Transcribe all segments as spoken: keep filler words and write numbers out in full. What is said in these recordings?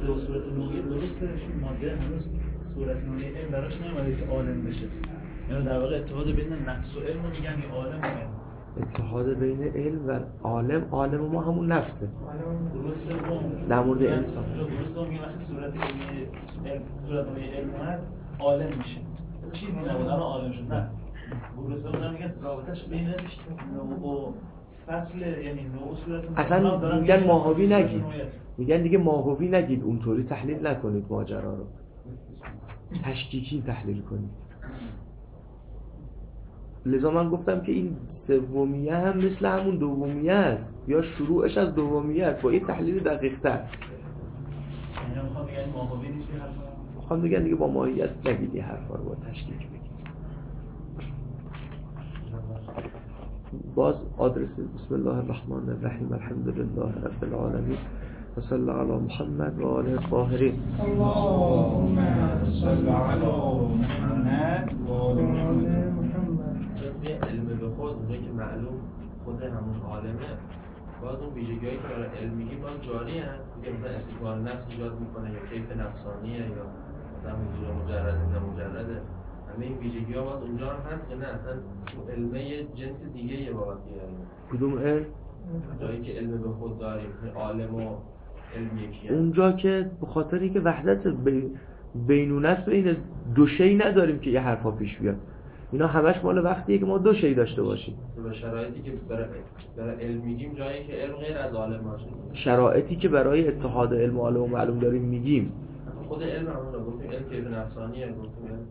ماده و صورت نوعی درسته، چون ماده هنوز صورت نوعی علم براش نمیاد که عالم بشه. یعنی در واقع اتحاد بین نفس و علم رو میگن یا عالم و علم. اتحاد بین علم و عالم، عالم ما همون نفسه. درسته اون در مورد انسان. درسته اون میگه وقتی صورت علم صورت نوعی علم اومد عالم میشه. چیزی نبود الان عالم شد. نه. درسته اون میگه رابطه‌اش بین نوع و فصل، یعنی نوع و صورت اصلا میگن ماهوی نگید، میگن دیگه ماهوی نگید، اونطوری تحلیل نکنید ماجرا رو، تشکیکی تحلیل کنید. لذا من گفتم که این سومیه هم مثل همون دومیه است یا شروعش از دومیه است با این تحلیل دقیق تر. یعنی میخوام بگم ماهوی نیست که حرفا میخوام بگم دیگه با ماهیت نگید این حرفا رو، با تشکیک بگید. باز آدرس بسم الله الرحمن الرحیم الحمد لله رب العالمین و صلی علی محمد و آله الطاهرین. اللهم صل علی محمد و آل محمد. علم به خود اونجایی که معلوم خود همون عالمه، باز اون ویژگی‌هایی که برای علم میگیم باز جاری هست که مثلا استقبال نفس ایجاد میکنه یا کیف نفسانیه یا مثلا حضور مجرد نه مجرده، همه این ویژگی‌ها باز اونجا هم هست که نه اصلا علمه یه جنس دیگه یه بابت علم. کدوم علم؟ جایی که علم به خود داریم عالم و علم یکیه، اونجا که به خاطر اینکه وحدت بینونه است، بین دو شی نداریم که یه حرفا پیش بیاد. اینا همش مال وقتیه که ما دو شی داشته باشیم. به شرایطی که برای برای علم میگیم، جایی که علم غیر از عالم باشه، شرایطی که برای اتحاد علم و عالم و معلوم داریم میگیم. خود علم همون رو گفتیم، علم کیف نفسانیه، گفتیم علم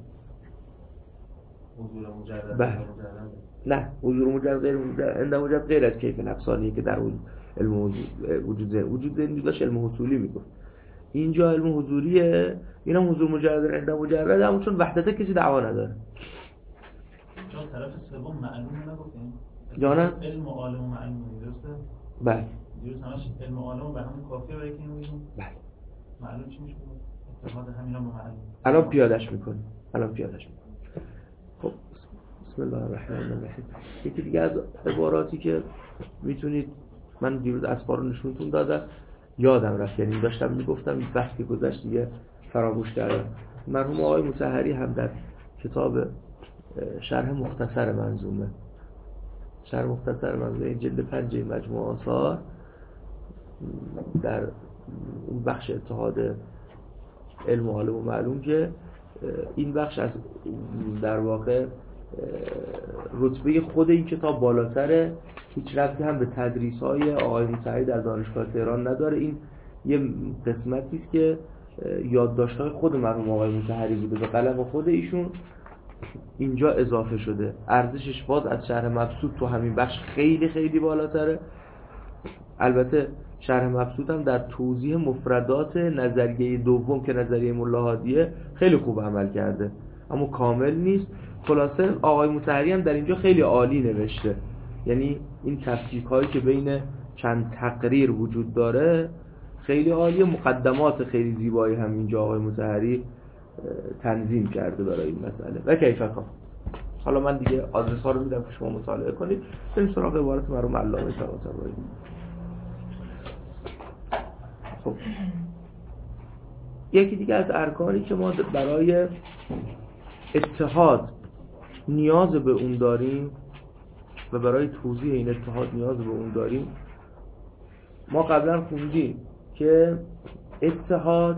حضور مجرد بله. نه حضور مجرد غیر مجرد مجرد غیر از کیف نفسانیه که در اون علم وجود ذهن وجود ذهن داشت علم حصولی میگفت. اینجا علم حضوریه، اینا حضور مجرد عند مجرد، همون چون وحدت کسی دعوا نداره. چون طرف سوم معلومه نگفتیم یا نه؟ علم و عالم و معلوم درسته؟ بله. دیروز همش علم و عالم به همون کافیه برای که اینو بگیم. بله. معلوم چی میشه؟ اتحاد همینا با معلوم. الان پیادهش میکنیم. الان پیادهش میکنیم. خب بسم الله الرحمن الرحیم. یکی دیگه از عباراتی که میتونید، من دیروز اسبار رو نشونتون دادم یادم رفت، یعنی داشتم میگفتم این بحث که گذشت دیگه فراموش کردم. مرحوم آقای مطهری هم در کتاب شرح مختصر منظومه شرح مختصر منظومه جلد پنج مجموعه آثار در اون بخش اتحاد علم و عالم و معلوم که این بخش از در واقع رتبه خود این کتاب بالاتره، هیچ ربطی هم به تدریس‌های آقای مطهری در دانشگاه تهران نداره. این یه قسمتی است که یادداشت‌های خود مرحوم آقای مطهری بوده، به قلم خود ایشون اینجا اضافه شده. ارزشش باز از شرح مبسوط تو همین بخش خیلی خیلی بالاتره. البته شرح مبسوط هم در توضیح مفردات نظریه دوم که نظریه ملا هادیه خیلی خوب عمل کرده، اما کامل نیست. خلاصه آقای مطهری هم در اینجا خیلی عالی نوشته، یعنی این تفکیک هایی که بین چند تقریر وجود داره خیلی عالیه. مقدمات خیلی زیبایی هم اینجا آقای مطهری تنظیم کرده برای این مسئله. و کیفکا حالا من دیگه آدرس ها رو میدم که شما مطالعه کنید. بریم سراغ عبارت مرحوم علامه طباطبایی. خب یکی دیگه از ارکانی که ما برای اتحاد نیاز به اون داریم و برای توضیح این اتحاد نیاز به اون داریم، ما قبلا خوندیم که اتحاد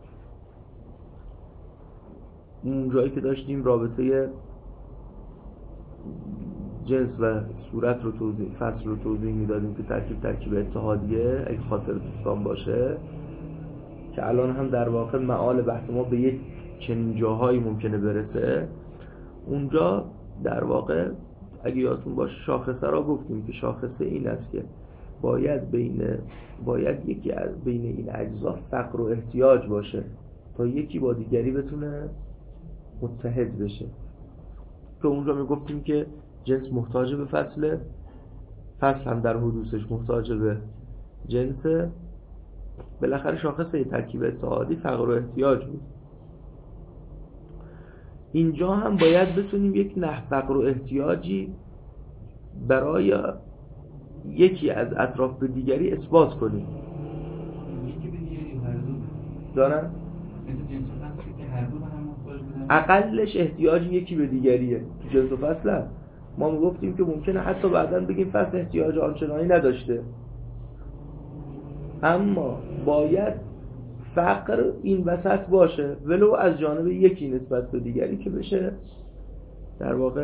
اون جایی که داشتیم رابطه جنس و صورت رو توضیح، فصل رو توضیح میدادیم که ترکیب ترکیب اتحادیه اگه خاطر دوستان باشه، که الان هم در واقع معال بحث ما به یک چنین جاهایی ممکنه برسه. اونجا در واقع اگه یادتون باشه شاخصه را گفتیم که شاخصه این است که باید بین باید یکی از بین این اجزا فقر و احتیاج باشه تا یکی با دیگری بتونه متحد بشه. که اونجا میگفتیم که جنس محتاج به فصل، فصل هم در حدوثش محتاج به جنس. بالاخره شاخصه ترکیب اتحادی فقر و احتیاج بود. اینجا هم باید بتونیم یک نه فقر و احتیاجی برای یکی از اطراف به دیگری اثبات کنیم. دارن مثل جنس و فصلی که هر دو به هم محتاج بودن. اقلش احتیاج یکی به دیگریه. تو جنس و فصل هم ما میگفتیم که ممکنه حتی بعداً بگیم فصل احتیاج آنچنانی نداشته، اما باید فقر این وسط باشه ولو از جانب یکی نسبت به دیگری که بشه در واقع.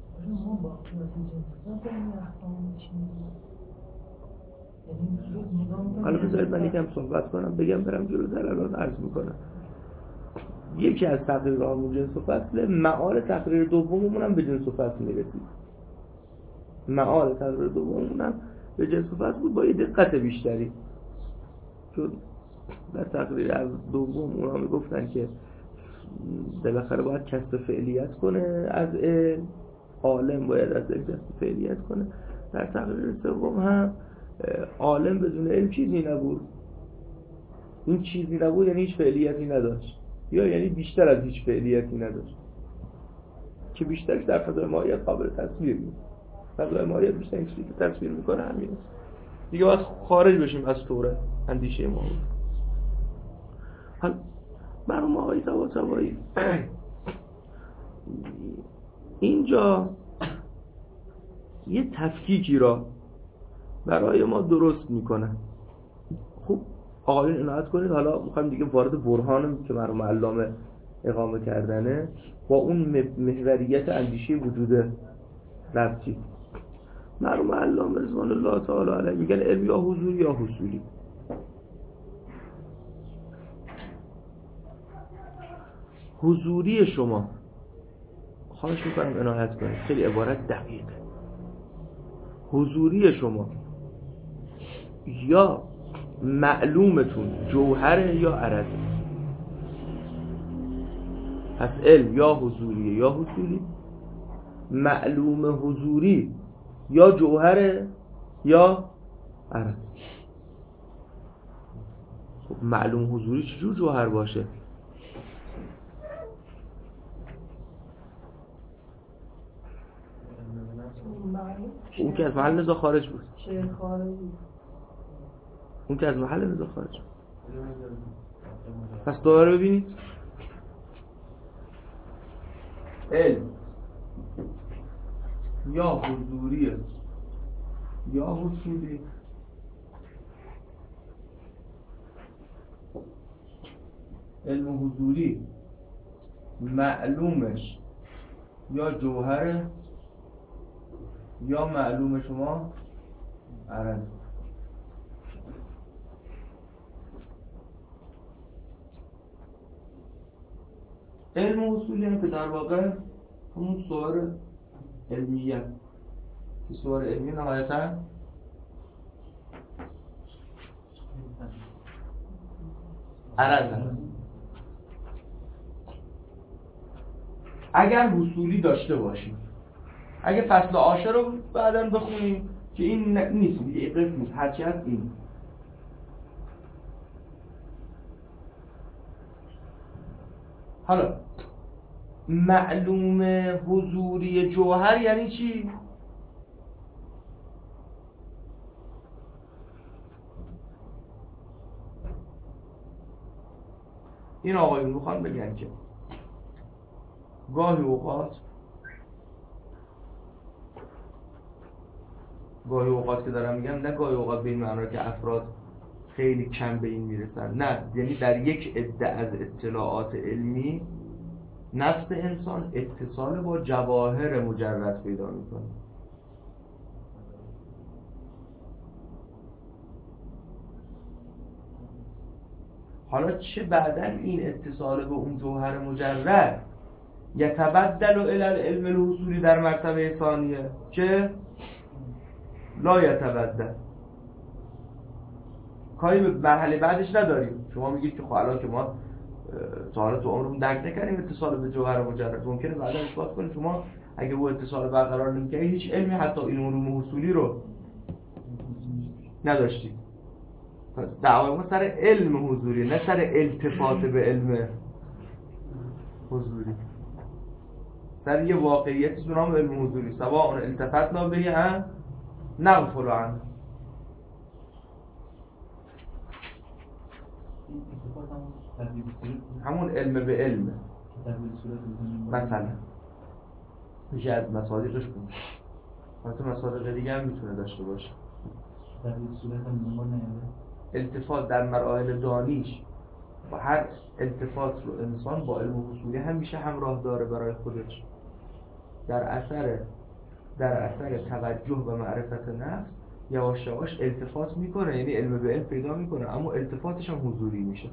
حالا بذارید من یکم صحبت کنم بگم برم جلوتر، الان عرض میکنم. یکی از تقریرهامون جنس و فصل، معال تقریر دوممون هم به جنس و فصل میرسید. معال تقریر دوممون هم به جنس و فصل بود با یه دقت بیشتری، چون در تقریر از دوم اونا میگفتن که بالاخره باید کسب فعلیت کنه از علم، عالم باید از علم کسب فعلیت کنه. در تقریر سوم هم عالم بدون علم چیزی نبود. این چیزی نبود یعنی هیچ فعلیتی نداشت، یا یعنی بیشتر از هیچ فعلیتی نداشت که بیشترش در فضای ماهیت قابل تصویر نیست. فضای ماهیت بیشتر این چیزی که تصویر میکنه همینه دیگه. باید خارج بشیم از طور اندیشه ما. حالا برام آقای طباطبایی اینجا یه تفکیکی را برای ما درست میکنه. خب آقایون عنایت کنید. حالا میخوایم دیگه وارد برهانم که مرحوم علامه اقامه کردنه با اون محوریت اندیشه وجود ربطی. مرحوم علامه رضوان الله تعالی علیه میگن علم یا حضوری یا حصولی. حضوری شما، خواهش میکنم عنایت کنید، خیلی عبارت دقیقه. حضوری شما یا معلومتون جوهره یا عرضه. پس علم یا حضوری یا حصولی. معلوم حضوری یا جوهره یا عرضه. خب معلوم حضوری چجور جوهر باشه؟ اون که از محل نزاع خارج بود. اون که از محل نزاع خارج بود. پس دوباره ببینید، علم یا حضوریه یا حصولی. علم حضوری معلومش یا جوهره یا معلوم شما عرض. علم اصولی هم که در واقع همون صور علمیت که صور علمی نهایتا عرض هست. اگر حصولی داشته باشیم، اگه فصل عاشر رو بعداً بخونیم که این نیست، یه قسم نیست، هرچی هست این. حالا معلوم حضوری جوهر یعنی چی؟ این آقایون میخوان بگن که گاهی اوقات گاهی اوقات که دارم میگم نه گاهی اوقات به این معنی که افراد خیلی کم به این میرسن، نه، یعنی در یک عده از اطلاعات علمی نفس انسان اتصال با جواهر مجرد پیدا میکنه. حالا چه بعداً این اتصال به اون جوهر مجرد یتبدل الی العلم الحصولی در مرتبه ثانیه، چه لا یتبدل، کاری به مرحله بعدش نداریم. شما میگید که خب الان که ما تا حالا تو عمرمون درک نکردیم اتصال به جوهر مجرد، ممکنه بعدا اثبات کنیم شما اگه او اتصال برقرار نمی‌کردید هیچ علمی حتی این علوم حصولی رو نداشتید. پس دعوای ما سر علم حضوری نه سر التفات به علم حضوری، سر یه واقعیتی به نام علم حضوری. سواء التفتنا به هم نغفل عنه. التفات همون تبدیل صورت همون علم به علم تبدیل صورت بزنیم مثلا میشه از مصادیقش بود. البته مصادیق دیگه هم میتونه داشته باشه. تبدیل صورت هم دنبال نیاده. التفات در مراحل دانیش و هر التفات رو انسان با علم حصولی همیشه همراه داره برای خودش. در اثر در اثر توجه و معرفت نفس یواش یواش التفات میکنه، یعنی علم به علم پیدا میکنه، اما التفاتش هم حضوری میشه.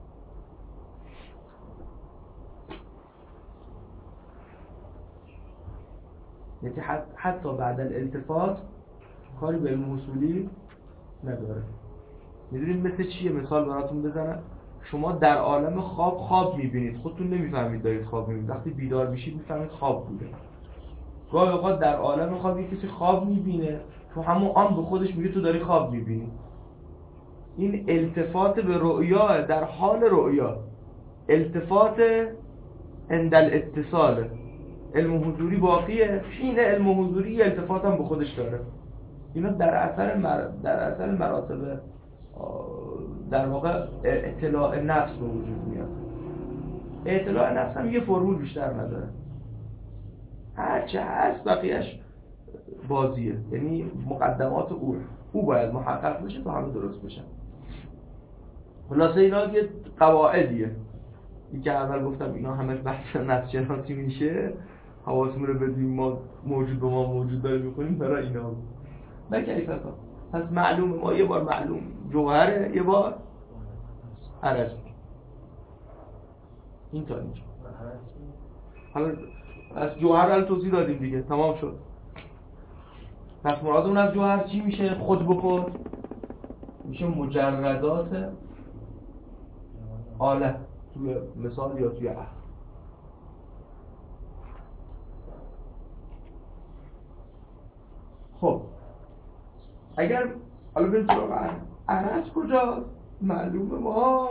یعنی حتی بعد الالتفات کاری به علم حصولی نداره. میدونید مثل چیه؟ مثال براتون بزنم. شما در عالم خواب خواب میبینید، خودتون نمیفهمید دارید خواب میبینید. وقتی بیدار میشید میفهمید خواب بوده. گاهی اوقات در عالم خواب یک کسی خواب میبینه، تو همون آن به خودش میگه تو داری خواب میبینی. این التفات به رؤیا در حال رؤیا، التفات عند الاتصال. علم حضوری باقیه، حین علم حضوری التفات هم به خودش داره. اینا در اثر مر... در اثر مراتب در واقع اطلاع نفس به وجود میاد. اطلاع نفس هم یه فرمول بیشتر نداره، هرچه هست بقیهش بازیه، یعنی مقدمات او او باید محقق بشه تا همه درست بشن. خلاصه اینا یه قواعدیه. این که اول گفتم اینا همه بحث نفس شناسی میشه، حواسمون رو بدیم ما موجود به ما موجود داریم میکنیم برای اینا. نه کیفیت ها. پس معلومه ما یه بار معلوم جوهره، یه بار عرض. این تا اینجا. حالا از جوهر رو توضیح دادیم دیگه، تمام شد. پس مرادمون از جوهر چی میشه؟ خود به خود میشه مجردات آله توی مثال یا توی عقل. خب اگر حالا بریم سراغ عرض. عرض کجاست؟ معلومه ما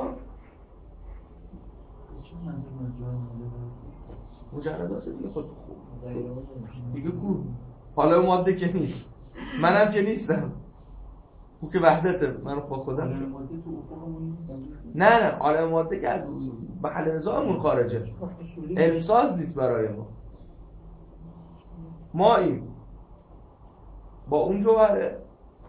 مجردات دیگه خود خوب دیگه کو حالا ماده که نیست، منم که نیستم، او که وحدته، من با خودم. نه نه عالم ماده که از محل نزاعمون خارجه، علمساز نیست برای ما. ما این با اون جوهره،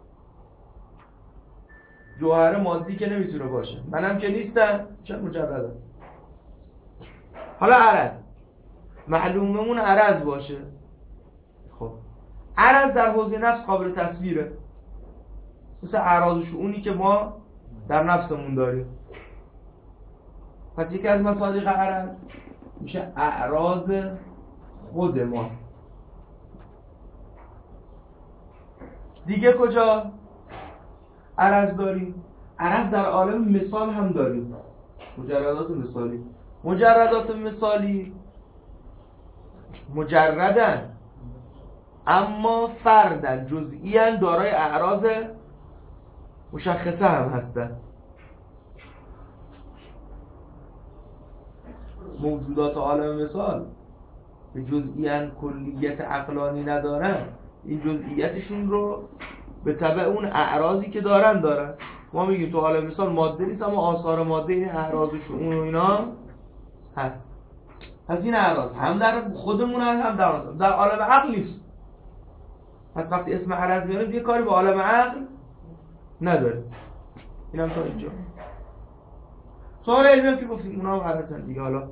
جوهر مادی که نمیتونه باشه، منم که نیستم، چه مجرده. حالا عرض معلوممون عرض باشه. خب عرض در حوزه نفس قابل تصویره، مثل اعراض و شؤونی که ما در نفسمون داریم. پس یکی از مصادیق عرض میشه اعراض خود ما. دیگه کجا عرض داریم؟ عرض در عالم مثال هم داریم، مجردات مثالی. مجردات مثالی مجردن اما فردن، جزئیاً دارای اعراض مشخصه هم هستن. موجودات عالم مثال که جزئیاً کلیت عقلانی ندارن، این جزئیاتشون رو به تبع اون اعراضی که دارن دارن. ما میگیم تو عالم مثال ماده نیست، اما آثار ماده این اعراض و شؤون و اینا هست. پس این اعراض هم در خودمون هست هم در عالم در عالم عقل نیست. پس وقتی اسم عرض میاریم یه کاری با عالم عقل نداره. اینم تا اینجا. سوال علمی که گفتیم اونا هم عرضن دیگه. حالا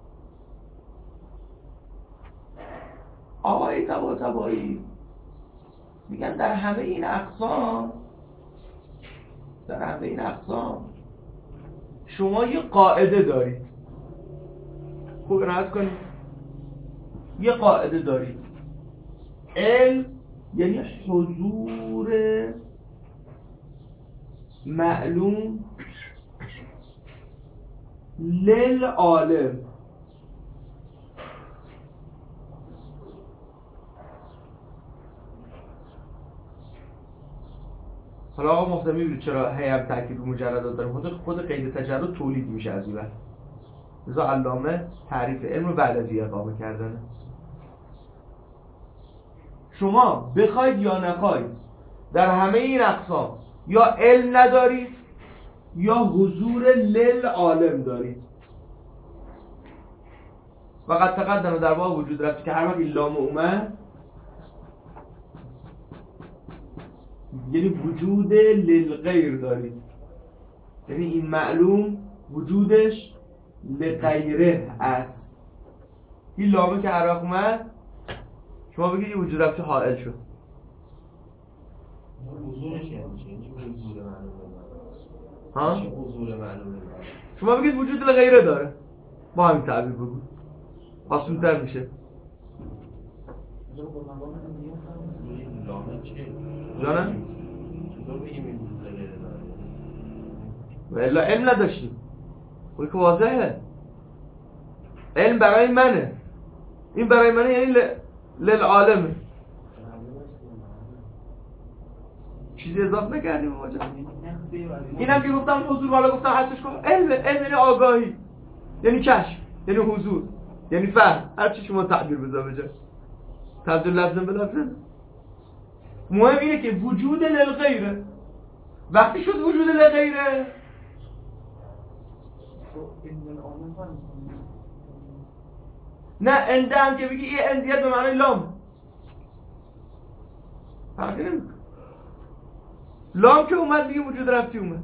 آقای طباطبایی میگن در همه این اقسام در همه این اقسام شما یه قاعده دارید. خوب نهاز کنید. یه قاعده دارید. علم یعنی حضور معلوم للعالم. حالا آقا محترم میبینید چرا هی هم تاکید رو مجردات داریم؟ خود خود قید تجرد تولید میشه از این بحث. لذا علامه تعریف علم رو بعد از این اقامه کردنه. شما بخواید یا نخواید در همه این اقسام یا علم ندارید یا حضور للعالم دارید. وقت تقدم در باب وجود رفتی که هر وقت این لام اومد یعنی وجود للغیر دارید، یعنی این معلوم وجودش لغیره است. این لامه که هر وقت اومد شما بگید این وجود رفتی حائل شد. حضورش یعنی چی؟ یعنی حضور معلومه ها؟ چی حضور معلومه؟ شما بگید وجود لغیره داره، با همین تعبیر بگو آسون تر میشه. لامه چیه؟ جانم؟ چطور بگیم این وجود غیره داره؟ و الا علم نداشتیم. اون که واضحه. علم برای منه. این برای منه یعنی ل... للعالمه. چیزی اضافه نکردیم ماجرا. اینم که گفتم حضور، والا گفتم حسش کنم علم، علم یعنی آگاهی، یعنی کشف، یعنی حضور، یعنی فهم، هر چی شما تعبیر بذار بجا تبدیل لفظن به لفظن. مهم اینه که وجود للغیره. وقتی شد وجود للغیره نه انده هم که بگی این اندیت به معنی لام فرقی نمیکنه. لام که اومد دیگه وجود رفتی اومد.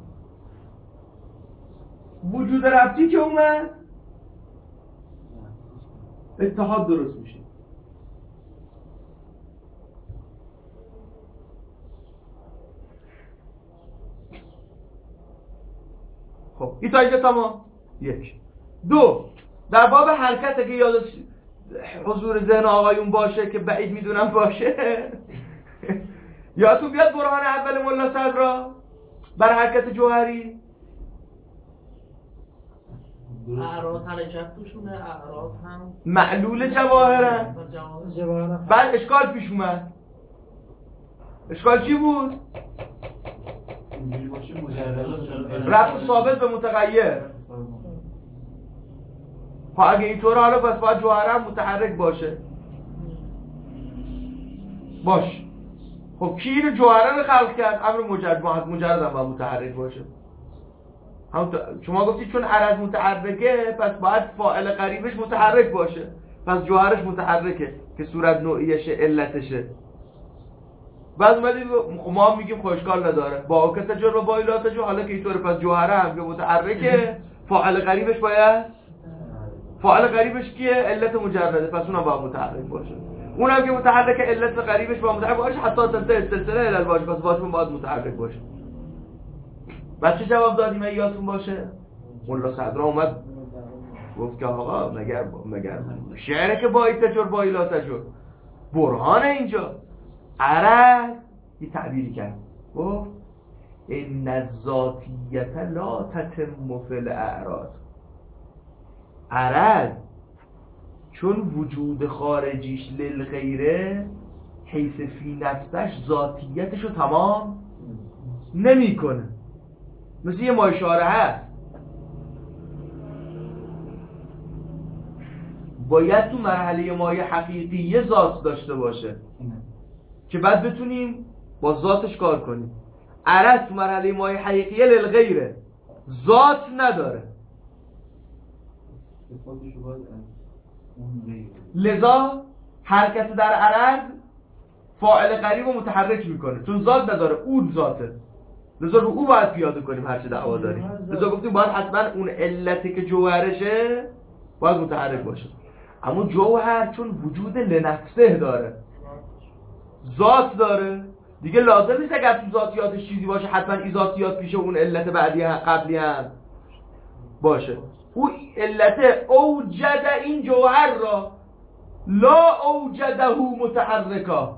وجود رفتی که اومد اتحاد درست میشه. خب این تا اینجا تمام. یک دو در باب حرکت که یاد حضور ذهن آقایون باشه که بعید میدونم باشه یادتون بیاد برهان اول ملا صدرا بر حرکت جوهری اعراض حرکت توشونه، اعراض هم معلول جواهرن. بعد اشکال پیش اومد. اشکال چی بود؟ رفت ثابت به متغیر. خب اگه اینطور حالا پس باید جوهره هم متحرک باشه. باش. خب کی اینو جوهره رو خلق کرد؟ امر مجرد مجرد هم باید متحرک باشه. شما گفتید چون عرض متحرکه پس باید فاعل قریبش متحرک باشه، پس جوهرش متحرکه که صورت نوعیشه علتشه. بعد اومدید ما میگیم خوشکال نداره با که تجربه و با ایلا تجربه، حالا که اینطوره پس جوهره هم که متحرکه فاعل قریبش باید فاعل قریبش کیه؟ علت مجرده، پس اونم باید متحرک باشه. اونم که متحرکه علت قریبش باید متحرک باشه حتی تنتهی سلسله علل باشه، پس باشون باید متحرک باشه. بعد چه جواب دادیم اگه یادتون باشه؟ ملا صدرا اومد گفت که آقا مگر مگر شعره که با این تجر با ایلا تجر برهان اینجا عرض یه تعبیری کرد گفت ان الذاتیت لا تتم فی الاعراض. عرض چون وجود خارجیش للغیره حیث فی نفسش ذاتیتشو تمام نمیکنه. مثل یه ماشاره هست باید تو مرحله مایه حقیقی یه ذات داشته باشه که بعد بتونیم با ذاتش کار کنیم. عرض تو مرحله مایه حقیقیه للغیره، ذات نداره، لذا حرکت در عرض فاعل قریب رو متحرک میکنه چون ذات نداره، اون ذاته، لذا رو او باید پیاده کنیم هرچه دعوا داریم. لذا گفتیم باید حتما اون علتی که جوهرشه باید متحرک باشه. اما جوهر چون وجود لنفسه داره، ذات داره دیگه، لازم نیست اگر تو ذاتیاتش چیزی باشه حتما این ذاتیات پیش اون علت بعدی هم قبلی هم باشه. او علت اوجد این جوهر را لا اوجده متحرکا.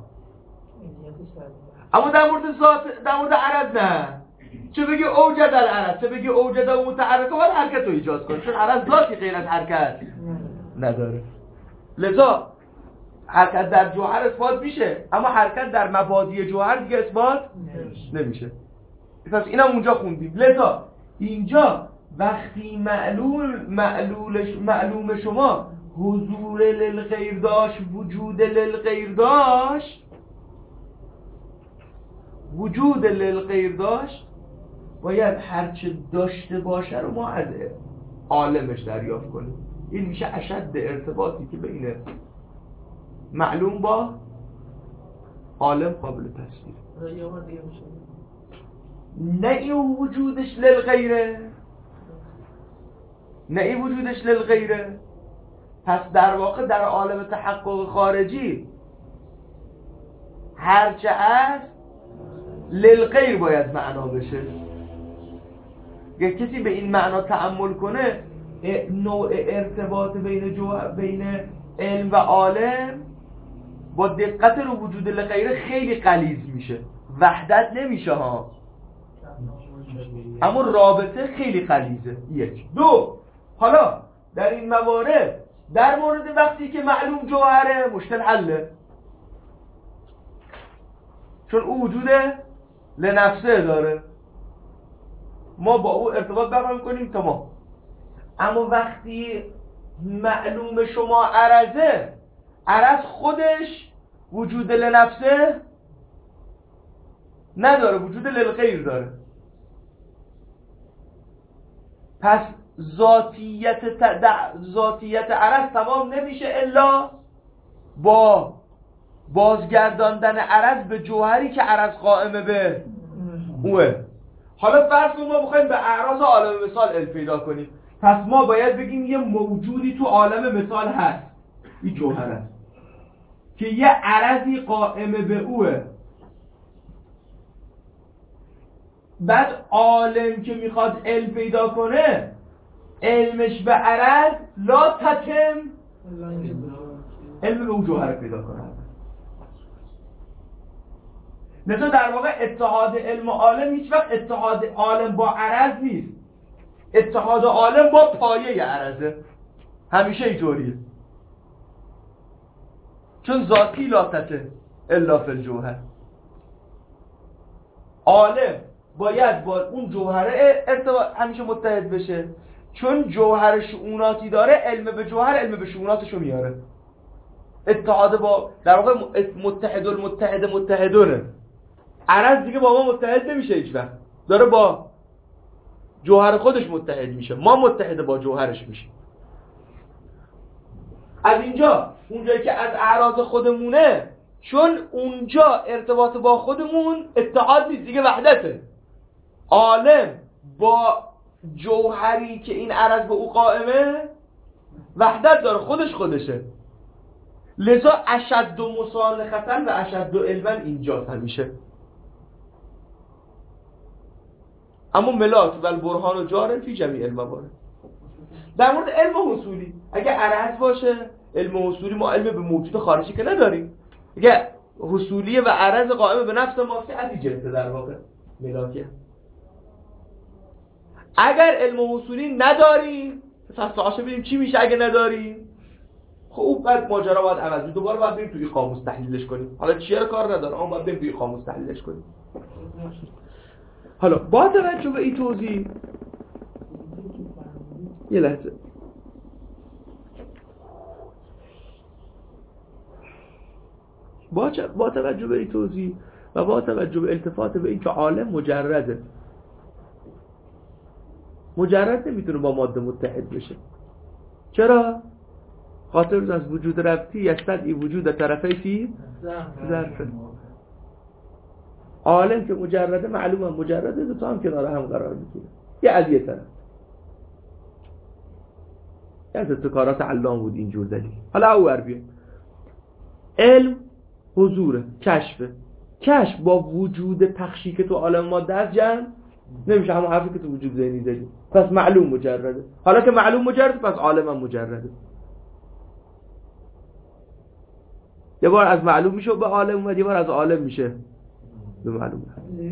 اما در مورد ذات در مورد عرض نه، چه بگی اوجد العرض چه بگی اوجده متحرکا باید حرکت رو ایجاد کنه چون عرض ذاتی غیر از حرکت نداره. لذا حرکت در جوهر اثبات میشه اما حرکت در مبادی جوهر دیگه اثبات نمیشه. پس اینم اونجا خوندیم. لذا اینجا وقتی معلول معلولش معلوم شما حضور للغیر داشت، وجود للغیر داشت، وجود للغیر داشت، باید هرچه داشته باشه رو ما از عالمش دریافت کنیم. این میشه اشد ارتباطی که بین معلوم با عالم قابل تصویر. یه بار دیگه میشه نه این وجودش للغیره، نه این وجودش للغیره. پس در واقع در عالم تحقق خارجی هرچه هست للغیر باید معنا بشه. اگر کسی به این معنا تأمل کنه نوع ارتباط بین جو... بین علم و عالم با دقت رو وجود لغیره خیلی غلیظ میشه، وحدت نمیشه ها، اما رابطه خیلی غلیظه. یک. دو، حالا در این موارد در مورد وقتی که معلوم جوهره مشکل حله، چون او وجود لنفسه داره، ما با او ارتباط برقرار می‌کنیم تمام. اما وقتی معلوم شما عرضه، عرض خودش وجود لنفسه نداره، وجود للغیر داره. پس ذاتیت ت... ذاتیت عرض تمام نمیشه الا با بازگرداندن عرض به جوهری که عرض قائمه به اوه. حالا فرض کنیم ما بخوایم به اعراض عالم مثال علم پیدا کنیم، پس ما باید بگیم یه موجودی تو عالم مثال هست، این جوهر است که یه عرضی قائمه به اوه. بعد عالم که میخواد علم پیدا کنه، علمش به عرض لا تتم علم به اون جوهر پیدا کنه. لذا در واقع اتحاد علم و عالم هیچ وقت اتحاد عالم با عرض نیست، اتحاد عالم با پایه عرضه، همیشه اینطوریه، چون ذاتی لا تتم الا فی الجوهر. عالم باید با اون جوهره ارتباط همیشه متحد بشه، چون جوهر شؤوناتی داره، علم به جوهر علم به شؤوناتشو میاره. اتحاد با در واقع متحد المتحد متحدونه. عرض دیگه با ما متحد نمیشه هیچ وقت، داره با جوهر خودش متحد میشه، ما متحد با جوهرش میشه. از اینجا اونجایی که از اعراض خودمونه، چون اونجا ارتباط با خودمون اتحاد نیست دیگه، وحدته. عالم با جوهری که این عرض به او قائمه وحدت داره، خودش خودشه. لذا اشد و مصالحتن و اشد و علما اینجاست همیشه. اما ملاک و البرهان و جارن فی جمیع الموارد. در مورد علم حصولی اگه عرض باشه، علم حصولی ما علم به موجود خارجی که نداریم، اگه حصولی و عرض قائم به نفس ما که از این جنسه در واقع ملاکه. اگر علم حصولی نداریم، پس سوالش ببینیم چی میشه اگه نداریم. خب بعد ماجرا باید عوض بشه، دوباره باید بریم توی قاموس تحلیلش کنیم. حالا چیه رو کار نداره، اما باید بریم توی قاموس تحلیلش کنیم. حالا با توجه به این توضیح، یه لحظه با با توجه به این توضیح و با توجه به التفات به این که عالم مجرده، مجرد نمیتونه با ماده متحد بشه. چرا؟ خاطر از وجود ربطی یستدعی وجود طرفی فی ظرف. عالم که مجرده، معلومه مجرده، دو تا هم کنار هم قرار میگیره، یه از یه طرف. از ابتکارات علام بود اینجور دلیل. حالا او بیایم علم حضوره، کشفه. کشف با وجود پخشی که تو عالم ماده است جمع نمیشه، همون حرفی که تو وجود ذهنی داری. پس معلوم مجرده. حالا که معلوم مجرده، پس عالم هم مجرده. یه بار از معلوم میشه به عالم اومد، یه بار از عالم میشه به معلوم.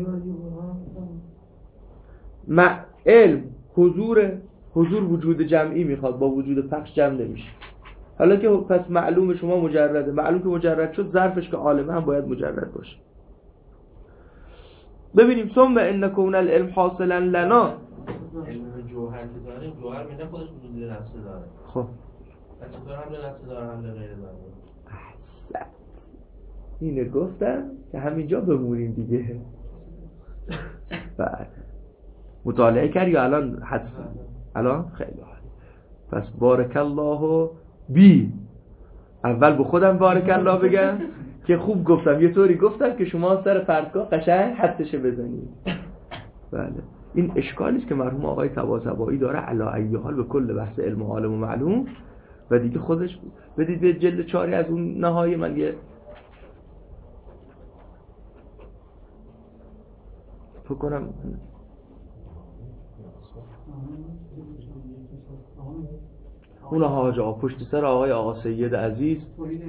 ما علم حضور، حضور وجود جمعی میخواد، با وجود پخش جمع نمیشه. حالا که پس معلوم شما مجرده، معلوم که مجرد شد، ظرفش که عالمه هم باید مجرد باشه. ببینیم ثم ان کون العلم حاصلا لنا، علم جوهر که داریم، جوهر میده خودش وجود نفسه داره. خب پس چطور هم نفسه داره هم غیر داره؟ احسن، اینو گفتم که همینجا بمونیم دیگه. بعد مطالعه کردی یا الان حدس الان خیلی عالی. پس بارک الله بی، اول به خودم بارک الله بگم که خوب گفتم، یه طوری گفتم که شما سر پرتگاه قشنگ حدسش بزنید. بله این اشکالی است که مرحوم آقای طباطبایی داره علی ای حال به کل بحث علم و عالم و معلوم و دیگه خودش بدید به جلد چاری از اون نهایی من یه فکر کنم اون حاج آقا پشت سر آقای آقا سید عزیز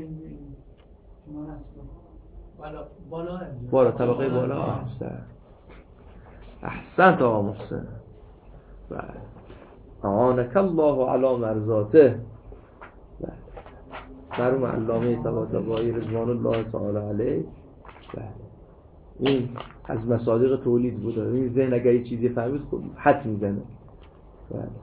بالا بالا بالا طبقه بالا. احسن احسنت آقا محسن. بله اعانک الله علی مرضاته. بله مرحوم علامه طباطبایی رضوان الله تعالی علیه. بله این از مصادیق تولید بود. این ذهن اگر یه چیزی فهمید خب حد میزنه. بله بله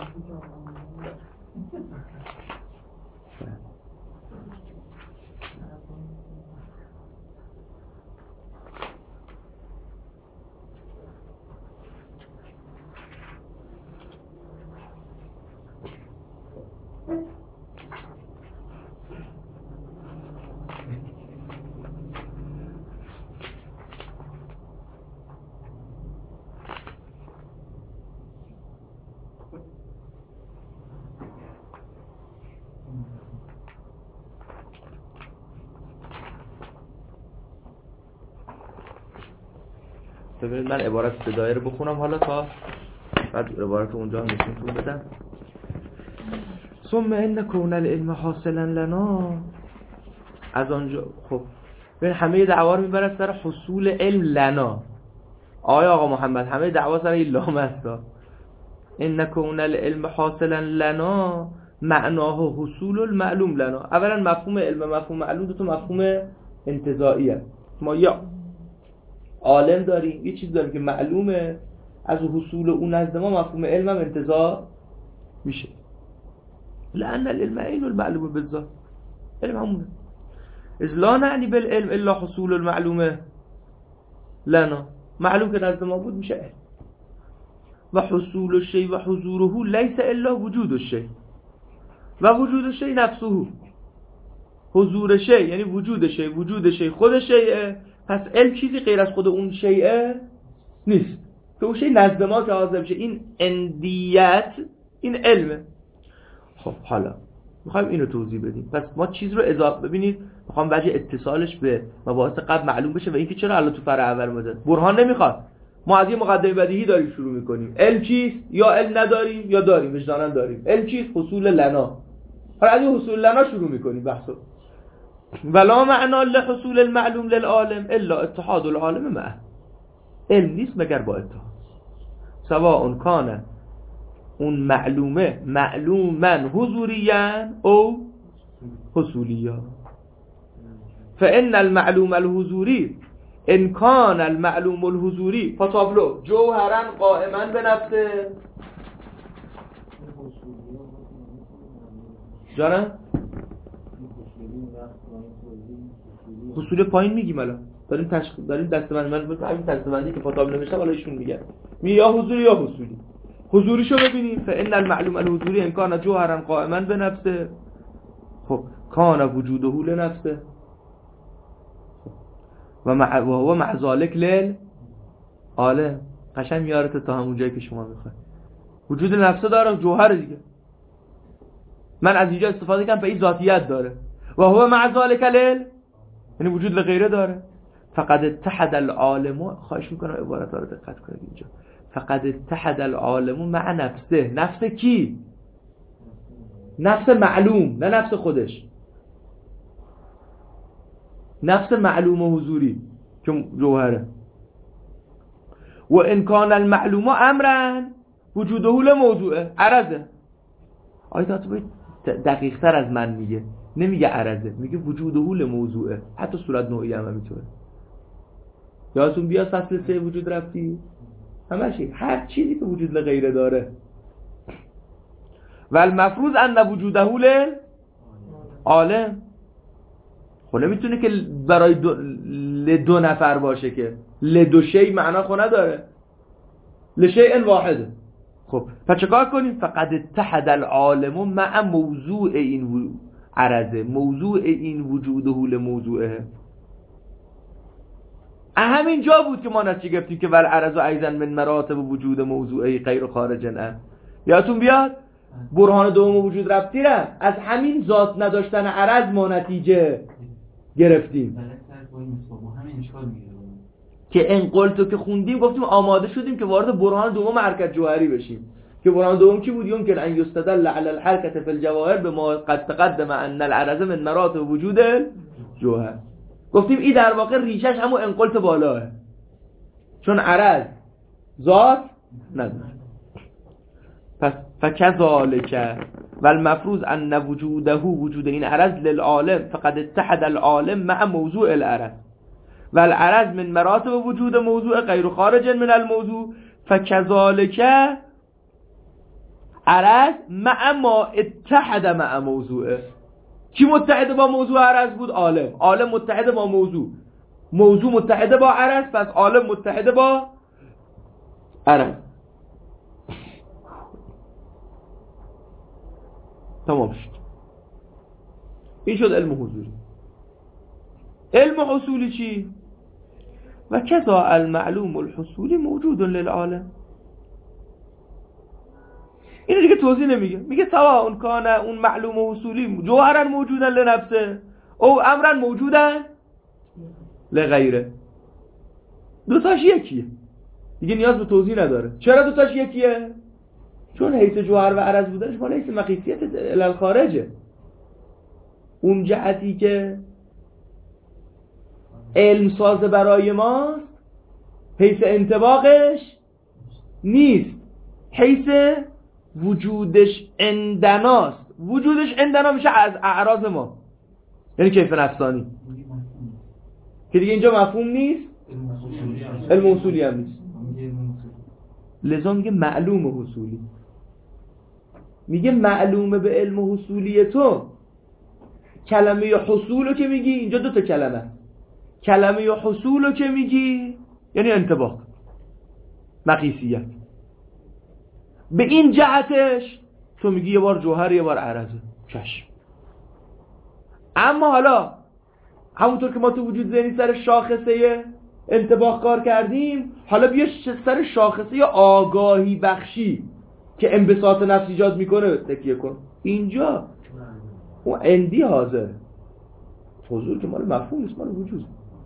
ببینید من عبارت بدایه رو بخونم حالا تا بعد عبارت اونجا هم نشونتون بدم. ثم ان کون العلم حاصلا لنا، از آنجا خب ببین همه دعوا رو میبرد سر حصول علم لنا. آیا آقا محمد همه دعوا سر این لام است. ان کون العلم حاصلا لنا معناه حصول المعلوم لنا. اولا مفهوم علم مفهوم معلوم دو تا مفهوم انتزاعیه. ما یا عالم داریم، یه چیز داریم که معلومه، از حصول اون نزد ما مفهوم علم هم انتزاع میشه. لأن العلم عین المعلوم بالذات، علم همونه. اذ لا نعنی بالعلم الا حصول المعلومه لنا، معلوم که نزد ما بود میشه علم. و حصول الشیء و حضوره لیس الا وجود الشیء و وجود الشیء نفسه. حضور شیء یعنی وجود شیء، وجود شیء خود شیء. پس علم چیزی غیر از خود اون شیء نیست که اون شیء نزد ما که حاضر بشه. این اندیت این علمه. خب حالا میخوایم اینو توضیح بدیم. پس ما چیز رو اضافه ببینید، میخوام وجه اتصالش به مباحث قبل معلوم بشه و اینکه چرا الان تو فرع اول اومده. برهان نمیخواد. ما از یه مقدمه بدیهی داریم شروع میکنیم. علم چیست؟ یا علم نداریم یا داریم، وجدانا داریم. علم چیست؟ حصول لنا. حالا از این حصول لنا شروع میکنیم بحثو. ولا معنا لحصول المعلوم للعالم الا اتحاد العالم معه. علم نیست مگر با اتحاد. سواء کان اون معلومه معلوما حضوریا او حصولیا. فان المعلوم الحضوری ان کان المعلوم الحضوری فتابلو جوهرا قائما به نفسه. جانم حصول پایین میگیم الان داریم تشخیص داریم دستبندی من مثلا همین دستبندی که فتاب نمیشه حالا ایشون میگه می یا حضوری یا حصولی. حضوریشو ببینیم. فان المعلوم الحضوری ان کان جوهرا قائما به نفسه. خب کان وجوده لنفسه و مع و هو مع ذلك لل عالم. قشنگ میارته تا همون جایی که شما میخواید. وجود نفسه داره، جوهر دیگه. من از اینجا استفاده کردم به این ذاتیت داره. و هو مع ذلك لل یعنی وجود لغیره داره. فقد اتحد العالم، خواهش میکنم عبارت ها رو دقت کنید اینجا. فقد اتحد العالم مع نفسه. نفس کی؟ نفس معلوم، نه نفس خودش. نفس معلوم و حضوری که جوهره. و ان کان المعلوم امرا وجوده لموضوعه. عرضه. آیت طباطبایی دقیق تر از من میگه، نمیگه عرضه، میگه وجوده لموضوعه. حتی صورت نوعی هم همینطوره. یادتون بیاد فصل سه وجود رفتی همشی هر چیزی که وجود لغیره داره. و المفروض ان وجوده للعالم. خب نمیتونه که برای دو, دو نفر باشه که لدو شی معنا خو نداره. لشیء واحد. خب پس چه کار کنیم؟ فقد اتحد العالم مع موضوع این عرضه، موضوع این وجوده لموضوعه. همین جا بود که ما نتیجه گرفتیم که ول عرض و ایزن من مراتب وجود موضوعی غیر خارجن اه. یادتون بیاد برهان دوم وجود رفتی را از همین ذات نداشتن عرض ما نتیجه گرفتیم که ان قلتو که خوندیم گفتیم آماده شدیم که وارد برهان دوم حرکت جوهری بشیم که برهان دوم کی بود؟ یمکن ان یستدل علی الحرکت فی الجواهر بما قد تقدم ان العرض من مراتب وجود جوهر. گفتیم این در واقع ریشش همون انقلت بالاه، چون عرض ذات نداره. پس فکذالک والمفروض ان وجوده وجود این عرض للعالم فقد اتحد العالم مع موضوع العرض والعرض من مراتب وجود موضوع غیر خارج من الموضوع فکذالک عرض مع ما اتحد مع موضوعه. کی متحد با موضوع عرض بود؟ عالم. عالم متحد با موضوع، موضوع متحد با عرض، پس عالم متحد با عرض. تمام شد. این شد علم حضوری. علم حصولی چی؟ و کذا المعلوم الحصولی موجود للعالم. اینو دیگه توضیح نمیگه، میگه سوا اون کانه اون معلوم و حصولی جوهرن موجودن لنفسه او امرن موجودن لغیره. دوتاش یکیه دیگه، نیاز به توضیح نداره. چرا دوتاش یکیه؟ چون حیث جوهر و عرض بودنش مال حیث مقیسیت الالخارجه. اون جهتی که علم ساز برای ماست حیث انطباقش نیست، حیث وجودش عندناست. وجودش عندنا میشه از اعراض ما، یعنی کیف نفسانی که دیگه اینجا مفهوم نیست، علم اصولی هم نیست. لذا میگه معلوم حصولی. میگه معلومه به علم حصولی تو. کلمه حصولو که میگی اینجا دو تا کلمه است. کلمه حصولو که میگی یعنی انطباق، مقیسیت. به این جهتش تو میگی یه بار جوهر یه بار عرضه، چشم. اما حالا همونطور که ما تو وجود ذهنی سر شاخصه انطباق کار کردیم، حالا بیا سر شاخصه آگاهی بخشی که انبساط نفس ایجاد میکنه تکیه کن. اینجا اون اندی حاضر، حضور که مال مفهوم نیست، مال وجود.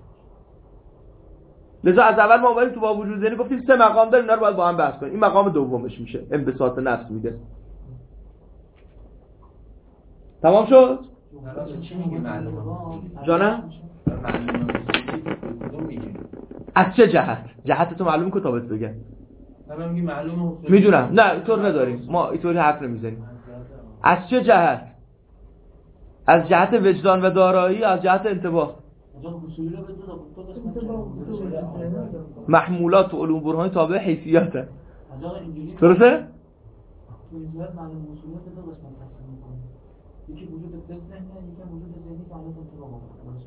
لذا از اول ما اومدیم تو با وجود ذهنی گفتیم سه مقام داریم، اینا رو باید با هم بحث کنیم. این مقام دومش میشه انبساط نفس میده. تمام شد؟ جانم؟ از چه جهت؟ جهت تو معلوم کتابت بگه. میدونم، نه اینطور نداریم، ما اینطوری حرف نمیزنیم. از چه جهت؟ از جهت وجدان و دارایی، از جهت انطباق. محمولات و علوم برهانی تابع حیثیات هست. درسته؟ یکی وجود ذهنی، یکی وجود ذهنی که حالت انطباق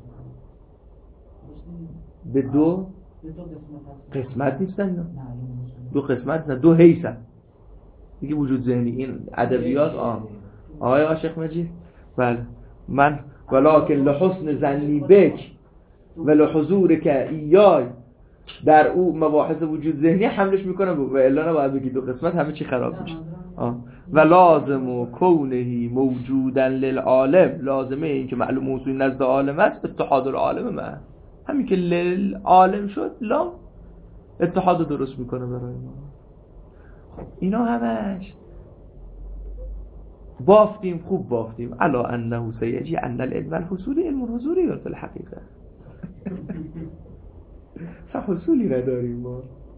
به دو قسمت نیستن، دو قسمت نیستن، دو حیثن. یکی وجود ذهنی، این ادبیات. آه آقای عاشق مجید، بله. من ولکن لحسن ظنی بک ولحضور که ایای در او مباحث وجود ذهنی حملش میکنه و الا نباید بگی دو قسمت، همه چی خراب میشه. آه. و لازم و کونهی موجودن للعالم، لازمه این که معلوم اصولی نزد عالم است اتحاد العالم من. همین که للعالم شد لام اتحاد درست میکنه برای ما. اینا همش بافتیم، خوب بافتیم. الا انه سیجی ان العلم الحصولی علم الحضوری فی الحقیقه. حصولی نداریم ما.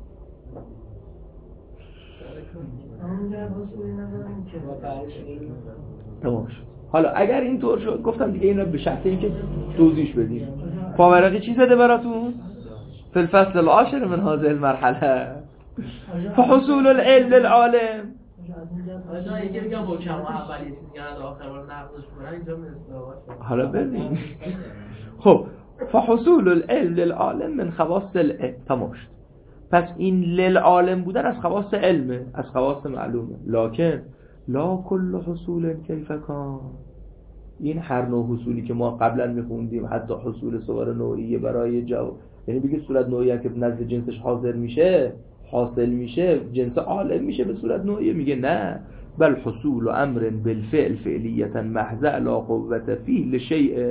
تمام شد. حالا اگر اینطور شد گفتم دیگه این رو به شرط اینکه توضیح بدیم. پاورقی چی زده براتون؟ فی الفصل العاشر من هذه المرحله فحصول العلم للعالم. آجا یکی بگم با کم و اولی چیز گرد آخر بار نقضش کنن اینجا مثل حالا ببین. خب فحصول العلم للعالم من خواص العلم. تمام شد. پس این للعالم بودن از خواص علمه، از خواص معلومه. لکن لا کل حصول کیف کان، این هر نوع حصولی که ما قبلا میخوندیم، حتی حصول صور نوعیه برای جواب، یعنی بگه صورت نوعیه که نزد جنسش حاضر میشه، حاصل میشه، جنس عالم میشه به صورت نوعیه، میگه نه، بل حصول امر بالفعل فعلیتا محض لا قوت فیه لشیء.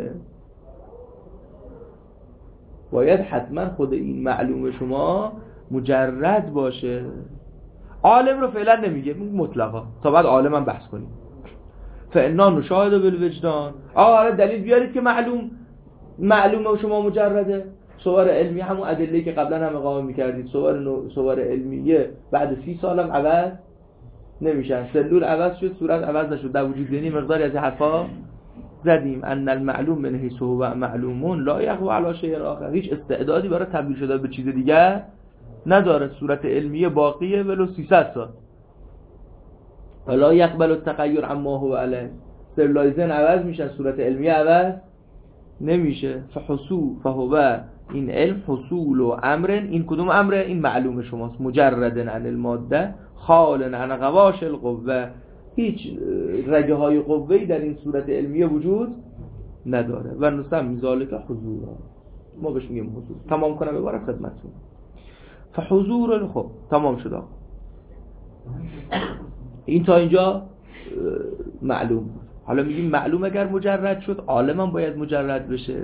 باید حتما خود این معلوم شما مجرد باشه. عالم رو فعلا نمیگه، مطلقا، تا بعد عالم هم بحث کنیم. فانا نشاهد بالوجدان، آره دلیل بیارید که معلوم معلومه شما مجرده. صور علمی همون ادله‌ای که قبلا هم اقامه می‌کردید، صور نو... صور علمیه بعد سی سال هم عوض نمیشن. سلول عوض شد، صورت عوض نشد. در وجود دینی مقداری از حرفا زدیم. ان المعلوم من حیث هو معلومون لا یقوى علی شیء آخر، هیچ استعدادی برای تبدیل شدن به چیز دیگه نداره. صورت علمیه باقیه ولو سیصد سال. ولا یقبل التغیر عما هو علیه، استرلایزن عوض میشه، صورت علمیه عوض نمیشه. فحصول فهو، این علم حصول و امر، این کدوم امره؟ این معلوم شماست. مجردن عن الماده خالن عن غواش القوه، هیچ رگه های قوه‌ای در این صورت علمیه وجود نداره. و نسمی ذالک حضورا، ما بهش میگیم حضور. تمام کنم عبارت خدمتتون. فحضور، خب تمام شد. این تا اینجا معلوم بود. حالا میگیم معلوم اگر مجرد شد، عالم هم باید مجرد بشه.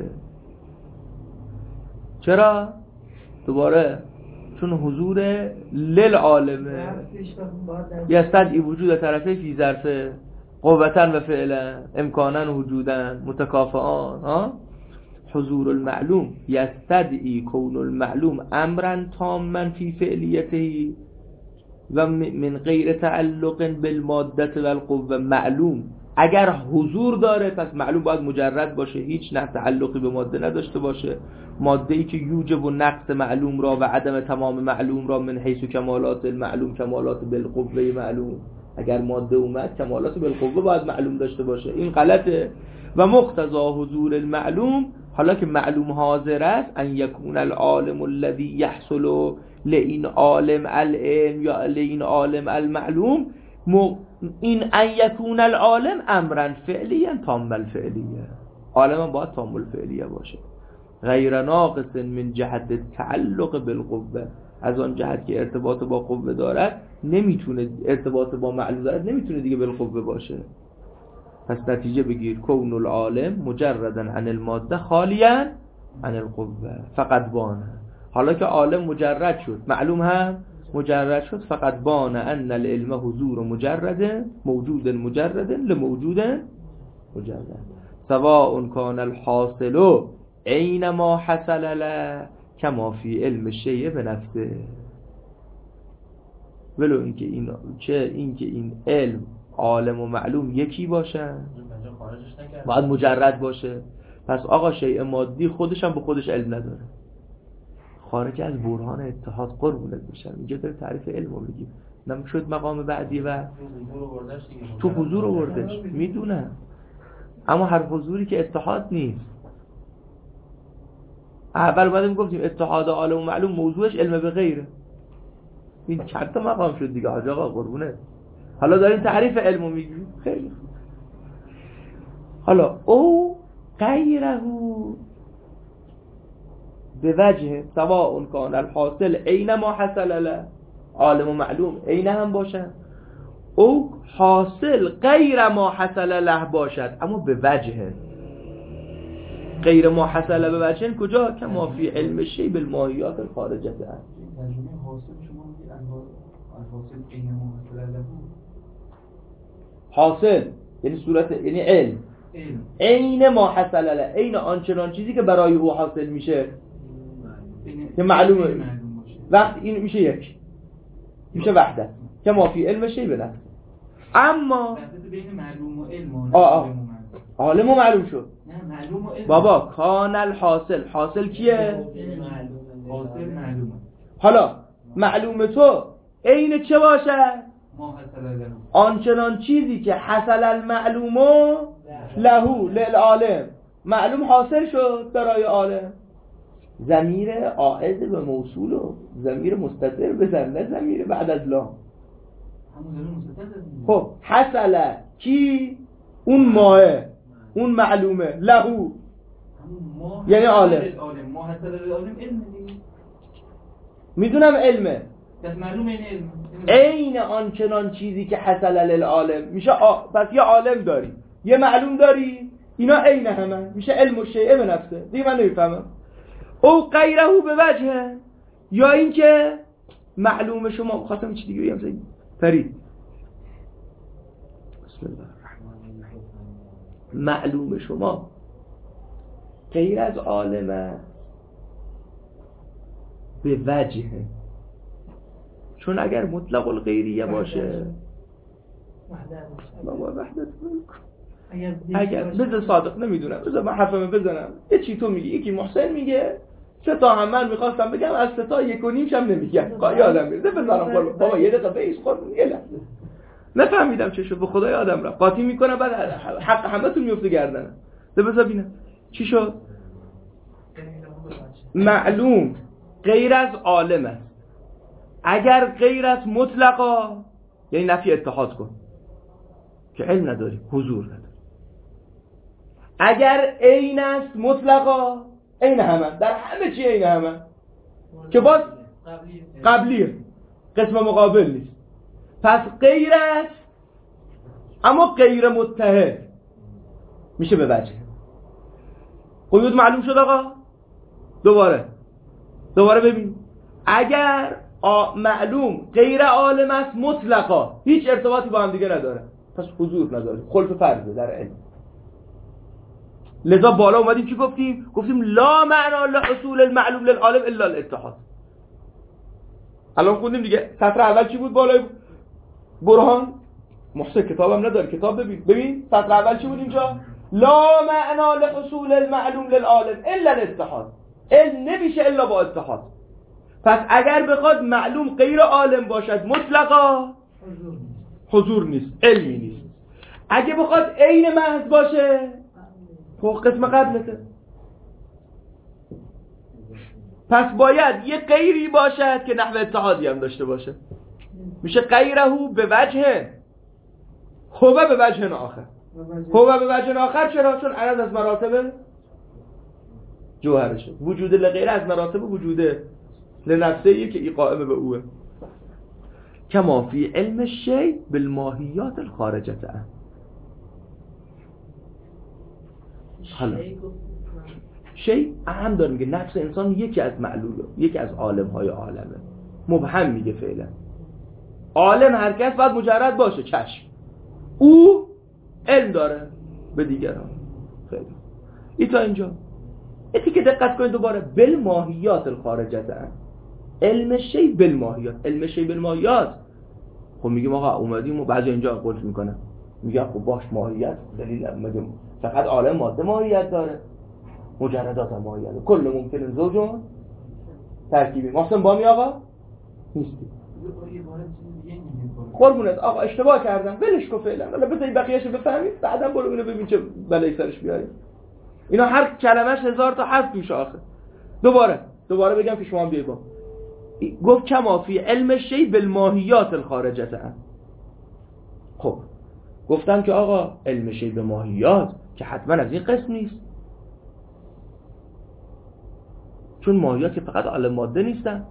چرا؟ دوباره چون حضور للعالمه یستدعی وجود طرفه فی ظرفه قوتن و فعلا امکانا و وجودن متکافئان. ها، حضور المعلوم یستدعی کون المعلوم امرا تاما فی فعلیته و من غیر تعلق بالماده و القوه. معلوم اگر حضور داره پس معلوم باید مجرد باشه، هیچ نه تعلقی به ماده نداشته باشه. ماده ای که یوجب و نقص معلوم را و عدم تمام معلوم را من حیث کمالات المعلوم کمالات بالقوه معلوم، اگر ماده اومد کمالات بالقوه باید معلوم داشته باشه، این غلطه. و مقتضا حضور المعلوم، حالا که معلوم حاضر است، ان یکون العالم الذی یحصل لئین عالم العلم یا لئین عالم المعلوم، این ان یکون العالم امرا فعلیا تام الفعلیه، عالم باید تام الفعلیه باشه، غیر ناقص من جهت تعلق بالقوه، از آن جهت که ارتباط با قوه دارد نمیتونه، ارتباط با معلوم دارد نمیتونه دیگه بالقوه باشه. پس نتیجه بگیر کون العالم مجردا عن الماده خالیا عن القوه فقط بانه. حالا که عالم مجرد شد، معلوم هم مجرد شد، فقط بانه ان العلم حضور مجرد موجود مجرد لموجود مجرد سواء کان الحاصل عین ما حصل له کما فی علم الشیء بنفسه. ولو اینکه این چه اینکه این علم عالم و معلوم یکی باشه، باید مجرد باشه. پس آقا شیء مادی خودش هم به خودش علم نداره، خارج از برهان اتحاد قربونت بشم. اینجا داره تعریف علم رو بگیم، نم شد مقام بعدی و تو حضور آوردش میدونم، اما هر حضوری که اتحاد نیست. اول بعد گفتیم اتحاد عالم و معلوم موضوعش علم به غیره، این چند تا مقام شد دیگه حاج آقا قربونه. حالا داریم تعریف علم رو میگیم. خیلی حالا او غیره به وجه سواء کان الحاصل عین ما حصل له، عالم و معلوم عین هم باشد، او حاصل غیر ما حصل له باشد اما به وجه. غیر ما حصل به وجه کجا؟ که ما فی علم الشیء بالماهیات الخارجه است. ترجمه حاصل شما میگید الحاصل عین ما حصل له، حاصل یعنی صورت یعنی علم، عین ما حصل له، عین آنچنان چیزی که برای او حاصل میشه که معلومه. وقت این میشه یک، میشه وحدت که ما فی علم شیء بنفسه. اما وحدت بین معلوم و علم، آه عالم و معلوم شد. نه معلوم و علم بابا کان الحاصل، حاصل کیه؟ حاصل معلومه. حالا معلوم تو عین چه باشه؟ ما حصل له، آنچنان چیزی که حصل المعلوم له للعالم، معلوم حاصل شد برای عالم. ضمیر عائد به موصول و ضمیر مستتر بزن، نه ضمیر بعد از لا. همون زمین مستتر داریم. خب حصل کی؟ اون ماه، اون معلومه لهو، همون ما یعنی عالم. عالم ما حصل للعالم علم دیگه. میدونم علمه، پس معلوم این علم عین آن چنان چیزی که حصل للعالم میشه. آ... پس یه عالم داری یه معلوم داری، اینا عین همه، میشه علم و شیء به نفسه. دیگه من نمیفهمم. او غیره به وجه، یا این که معلوم شما، خواستم چی دیگه بگم سید فرید. بسم الله الرحمن الرحیم. معلوم شما غیر از عالم است به وجه، چون اگر مطلق الغیریه باشه بابا وحدت اگر بذار صادق نمیدونم، بذار من حرفمو بزنم. یه چی تو میگی، یکی محسن میگه سه تا هم من میخواستم بگم، از سه تا یک و نیمش هم نمیگم. یادم میره بذارم بالا. بابا یه دقیقه بیس خود یه لحظه نفهمیدم چه شد، به خدا یادم رفت. قاطی میکنم بعد حق همتون میفته گردنم. بذار ببینم چی شد. معلوم غیر از عالم است. اگر غیر از مطلقا یعنی نفی اتحاد کن که علم نداری، حضور نداری. اگر عین است مطلقا، عین همه، در همه چی عین همه، که باز قبلیه، قسم مقابل نیست. پس غیر است اما غیر متحد میشه به وجه. قیود معلوم شد آقا. دوباره دوباره ببین، اگر معلوم غیر عالم است مطلقا، هیچ ارتباطی با هم دیگه نداره، پس حضور نداره، خلف فرضه در علم. لذا بالا اومدیم چی گفتیم؟ گفتیم لا معنا لحصول المعلوم للعالم الا الاتحاد. الان خوندیم دیگه. سطر اول چی بود بالای برهان؟ محسن کتابم نداره، کتاب ببین. ببین سطر اول چی بود اینجا؟ لا معنا لحصول المعلوم للعالم الا الاتحاد. علم نمیشه الا با اتحاد. پس اگر بخواد معلوم غیر عالم باشد مطلقا، حضور نیست، علمی نیست. اگه بخواد عین محض باشه، فوق قسم قبلته. پس باید یه غیری باشد که نحو اتحادی هم داشته باشه، میشه غیره به وجه، هو به وجه آخر. هو به وجه آخر چرا؟ چون عرض از مراتب جوهرشه. وجود لغیر از مراتب وجود لنفسه که ای قائم به اوه. کما فی علم الشیء بالماهیات الخارجه عنه. حالا شیء اهم داره، میگه نفس انسان یکی از معلوله، یکی از عالم های عالمه. مبهم میگه فعلا. عالم هر کس باید مجرد باشه، چشم. او علم داره به دیگران. خیلی ای تا اینجا. ایتی که دقت کنید دوباره، بالماهیات الخارجه عنه. علم شیء بالماهیات. علم شیء بالماهیات. خب میگیم آقا اومدیم و بعضی اینجا قلت میکنه، میگه خب باش ماهیت دلیل میگم فقط عالم ماده ماهیت داره، مجردات هم ماهیت داره. کل ممکن زوجون ترکیبی. محسن بامی آقا نیستی. قربونت آقا اشتباه کردم، ولش کن فعلا، ولی بذاری بقیه‌اشو بفهمید، بعدا برو اینو ببین چه بلایی سرش بیاریم. اینا هر کلمه‌اش هزار تا حرف توش آخه. دوباره دوباره بگم که شما هم بیاید. گفت کما فی علم شیء بالماهیات الخارجه عنه. خب گفتم که آقا علم شیء به ماهیات که حتما از این قسم نیست، چون ماهیات که فقط عالم ماده نیستن.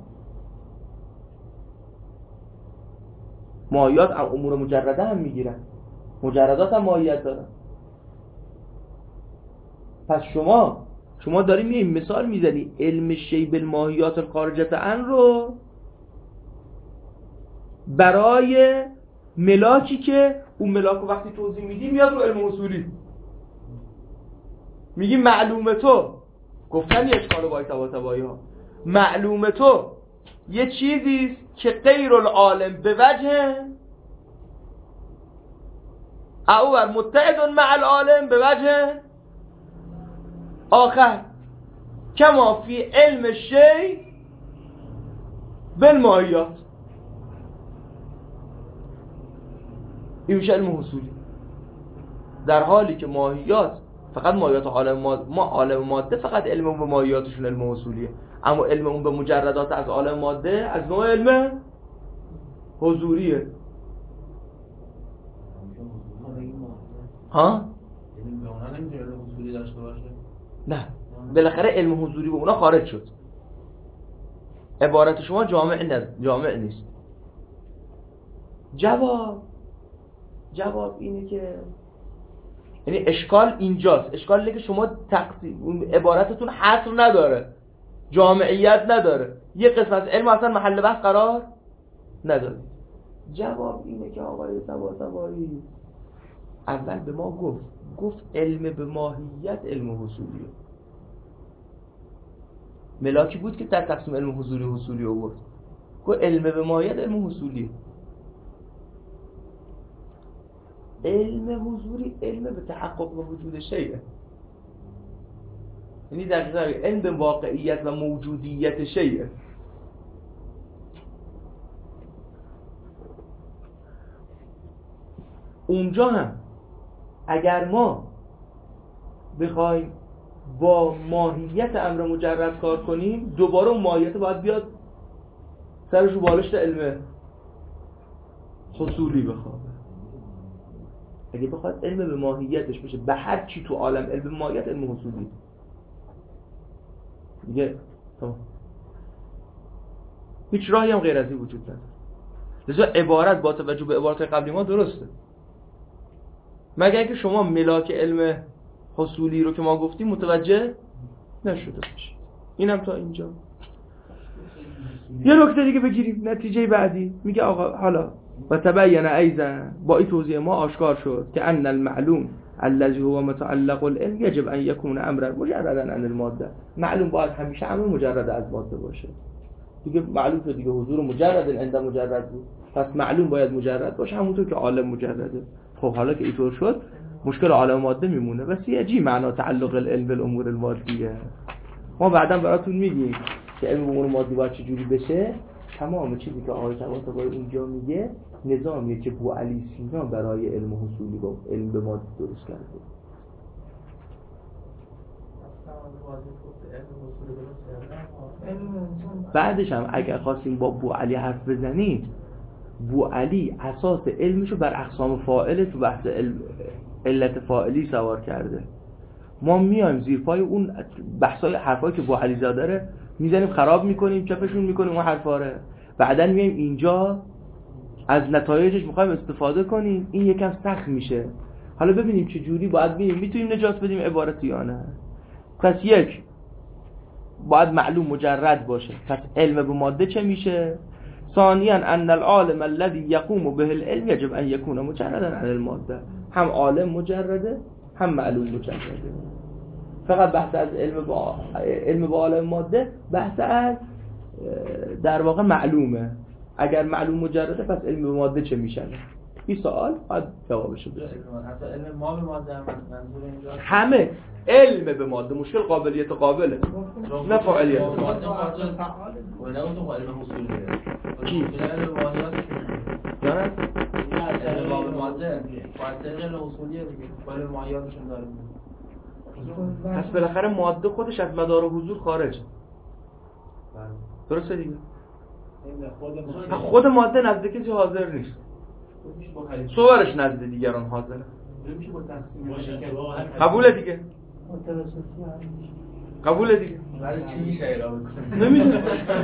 ماهیات امور مجرده هم میگیرن، مجردات هم ماهیت دارن. پس شما شما داری میای مثال میزنی علم شیء بالماهیات الخارجه عنه رو برای ملاکی که اون ملاک وقتی توضیح میدی میاد رو علم اصولی. میگی معلوم تو، گفتن یه اشکال باید تبا ها، معلوم تو یه چیزیست که غیر العالم به وجه او بر متحد مع العالم به وجه آخر، کما فی علم شیء بالماهیات. این میشه علم حصولی. در حالی که ماهیات فقط مایات عالم ماده، ما عالم ماده فقط علم اون به مایاتشون علم اصولیه، اما علم اون به مجردات از عالم ماده از نوع علم حضوریه. ها؟ یعنی به اونا نمیتونه علم اصولی داشته باشه؟ نه، بالاخره علم حضوری به اونا خارج شد. عبارت شما جامع نه، جامع نیست. جواب جواب اینه که یعنی اشکال اینجاست. اشکال اینه که شما تقسیم عبارتتون حصر نداره، جامعیت نداره، یه قسم از علم اصلا محل بحث قرار نداره. جواب اینه که آقای طباطبایی اول به ما گفت گفت علم به ماهیت علم حصولیه. ملاکی بود که در تقسیم علم حضوری حصولی آورد، گفت علم به ماهیت علم حصولیه. علم حضوری علم به تحقق و وجود شیء، یعنی دقیقاً علم به واقعیت و موجودیت شیء. اونجا هم اگر ما بخوایم با ماهیت امر مجرد کار کنیم، دوباره اون ماهیت باید بیاد سرش رو بالشت علم حصولی بخوابه. اگه بخواد علم به ماهیتش بشه، به هر چی تو عالم علم به ماهیت علم حصولی دیگه تمام، هیچ راهی هم غیر از این وجود نداره. لذا عبارت با توجه به عبارت قبلی ما درسته، مگر اینکه شما ملاک علم حصولی رو که ما گفتیم متوجه نشده باشید. اینم تا اینجا. یه نکته دیگه بگیریم، نتیجه بعدی میگه آقا حالا و تبین ایضا، با این توضیح ما آشکار شد که ان المعلوم الذي هو متعلق العلم يجب ان يكون امرا مجردا عن الماده. معلوم باید همیشه امر مجرد از ماده باشه. دیگه معلوم شد دیگه حضور مجرد عند مجرد بود، پس معلوم باید مجرد باشه همونطور که عالم مجرده. خب حالا که اینطور شد مشکل عالم ماده میمونه. بس یجی معنا تعلق العلم بالامور المادیه. ما بعداً براتون میگیم که علم امور مادی باید چجوری بشه. تمام چیزی که آقای طباطبایی اونجا میگه نظامیه که بوعلی سینا برای علم حصولی با علم به مادی درست کرده. بعدش هم اگر خواستیم با بوعلی حرف بزنیم، بوعلی اساس علمشو بر اقسام فاعل تو بحث علم علت فاعلی سوار کرده. ما میایم زیر پای اون بحثای حرفایی که بوعلی زاده داره میزنیم، خراب میکنیم، چپشون میکنیم اون حرفا رو. بعدن میایم اینجا از نتایجش میخوایم استفاده کنیم، این یکم سخت میشه. حالا ببینیم چه جوری باید ببینیم میتونیم نجات بدیم عبارت یا نه. پس یک باید معلوم مجرد باشه، پس علم به ماده چه میشه؟ ثانیاً ان العالم الذي يقوم به العلم يجب ان يكون مجردا عن الماده. هم عالم مجرده هم معلوم مجرده. فقط بحث از علم با علم با عالم ماده بحث از در واقع معلومه. اگر معلوم مجرده پس علم به ماده چه میشه؟ این سوال باید جوابش بده. حتی علم ما به ماده منظور اینجا همه علم به ماده مشکل قابلیت قابله نه فعالیت. ماده ماده فعال ولی اون تو علم اصولی کی؟ علم ماهیات نه علم باب ماده فاصله علم اصولیه دیگه، ولی ماهیاتشون داره. پس بالاخره ماده خودش از مدار حضور خارجه. درسته دیگه؟ خود ماده نزد کسی حاضر نیست، صورش نزد دیگران حاضره. میشه با تقسیم قبوله دیگه، قبوله دیگه. ولی چی میشه ایرا بکنه؟ نمیدونم.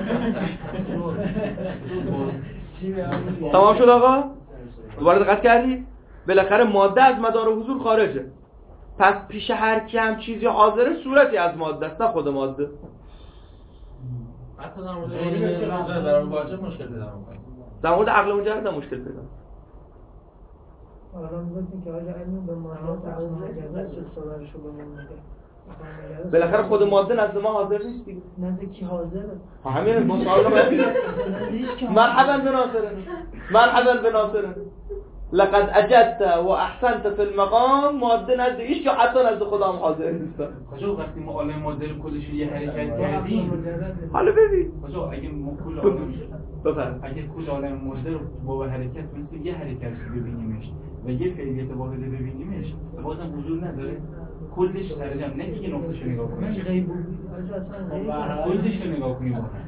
تمام شد آقا؟ دوباره دقت کردی؟ بالاخره ماده از مدار حضور خارجه، پس پیش هر کی هم چیزی حاضره صورتی از ماده است، نه خود ماده. حتی در مورد در واجب مشکل پیدا می‌کنه. در مورد عقل مجرد مشکل پیدا. حالا میگفتیم که آیا علم به ماهیت از مجرد چه صورتشو بمونه؟ بالاخره خود ماده نزد ما حاضر نیست دیگه. نزد کی حاضره؟ همین ما سوال باید مرحبا بناصرن مرحبا بناصرن لقد اجدت و احسنت فی المقام. ماده نزد ایش که حتی نزد خودم حاضر نیست. خب وقتی ما عالم ماده رو کلش یه حرکت کردیم، حالا ببین خب اگه ما کل عالم بفرم اگه کل عالم ماده رو با حرکت مثل یه حرکت ببینیمش و یه فعلیت واحده ببینیمش بازم حضور نداره. کلش سرجم نه که یه نقطه‌شو نگاه کنیم، چی غیب بود؟ آجا اصلا غیب کلش رو نگاه کنیم واقعا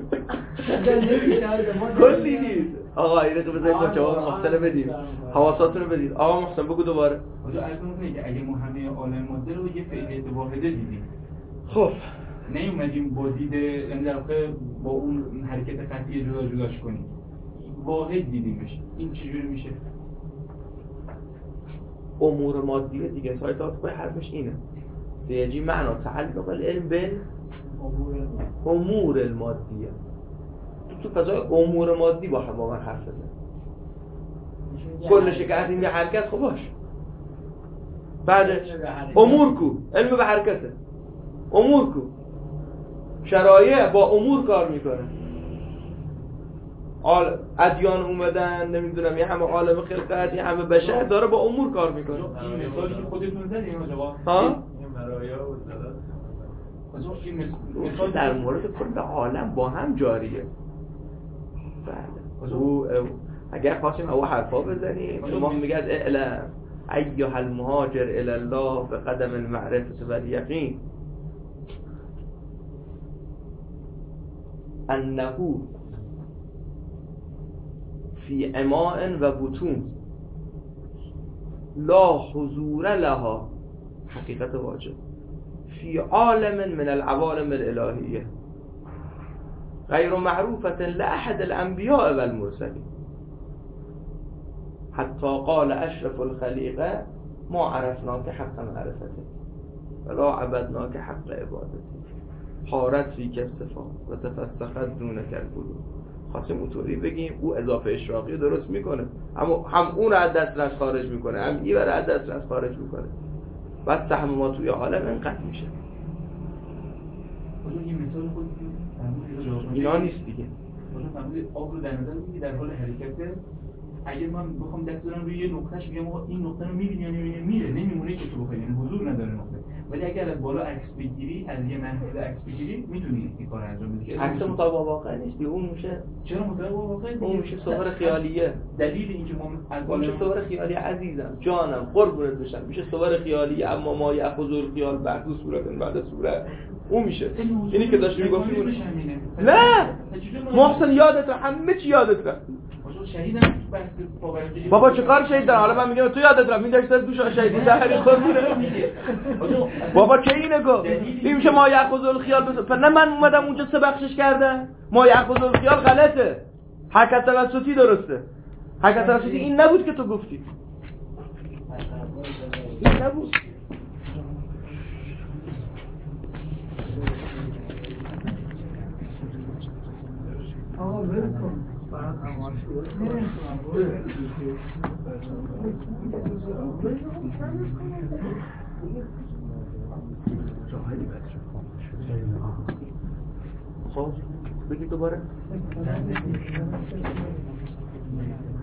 کلی نیست. آقا این رو بذارید با جواب محسن بدیم، حواساتون رو بدید. آقا محسن بگو دوباره. آجا عرض می‌کنه که اگه ما همه عالم ماده رو یه فعلیت واحده دیدیم، خب نیومدیم با دید یعنی در واقع با اون حرکت قطعی جدا جداش کنیم، واحد دیدیمش، این چجوری میشه؟ امور مادیه دیگه. سایت آتفای حرفش اینه سیجی معنا تعلق العلم به امور المادیه. تو تو فضای امور مادی با هم با من حرف بزن. کلش کردیم یه حرکت خب باش. بعدش امور کو علم به حرکته. امور کو شرایع با امور کار میکنه. آل ادیان اومدن نمیدونم یه همه عالم خلقت یه همه بشر داره با امور کار میکنه. این مثالی که خودتون زدین آقا ها این مرایا بود دادا. آقا این مثال در مورد کل عالم با هم جاریه. بله او اگر خواستیم او حرفا بزنیم ما میگه از اعلم ایها المهاجر الی الله به قدم المعرفه و الیقین انه فی اماء و بطون لا حضور لها حقیقت واجب فی عالم من العوالم الالهیه غیر معروفة لأحد الانبیاء و المرسلین حتی قال اشرف الخلیقه ما عرفناک حق معرفته ولا عبدناک حق عبادته حارت فی کالصفات و تفسخت دونک القلوب. خواستیم اونطوری بگیم او اضافه اشراقی درست میکنه اما هم اون رو از دسترس خارج میکنه هم این رو از دسترس خارج میکنه. بعد سهم ما توی عالم انقدر میشه. این مثال خود اینا نیست دیگه. مثلا فرمودید آب رو در نظر بگیرید در حال حرکته. اگر من بخوام دست بزنم روی یه نقطهش میگم آقا این نقطه رو می‌بینی یا نمی‌بینی میره نمیمونه که تو بخوای، یعنی حضور نداره نقطه. ولی اگر از بالا عکس بگیری از یه منحیز عکس بگیری میتونی این کارو انجام بدی. عکس مطابق با واقع نیست دیگه. اون میشه چرا مطابق با واقع؟ اون میشه صور خیالیه. دلیل اینکه ما از اون میشه صور خیالی عزیزم جانم قربونت بشم میشه صور خیالی اما ما یاخذ الخیال بعد صورت بعد صورت اون میشه. اینی که داشتی میگفتی اون نه محسن یادت همه چی یادت رفت. شهیدم بحث پاورقی بابا چه کار شهید دارن؟ حالا من میگم تو یادت رفت این داشت دوش شهید دهری قربونه بابا که اینه گفت این میشه ما یاخذ الخیال بس نه من اومدم اونجا سه بخشش کردم ما یاخذ الخیال غلطه حرکت توسطی درسته حرکت توسطی این نبود که تو گفتی این نبود. آقا ول کن برات امان خب بگی دوباره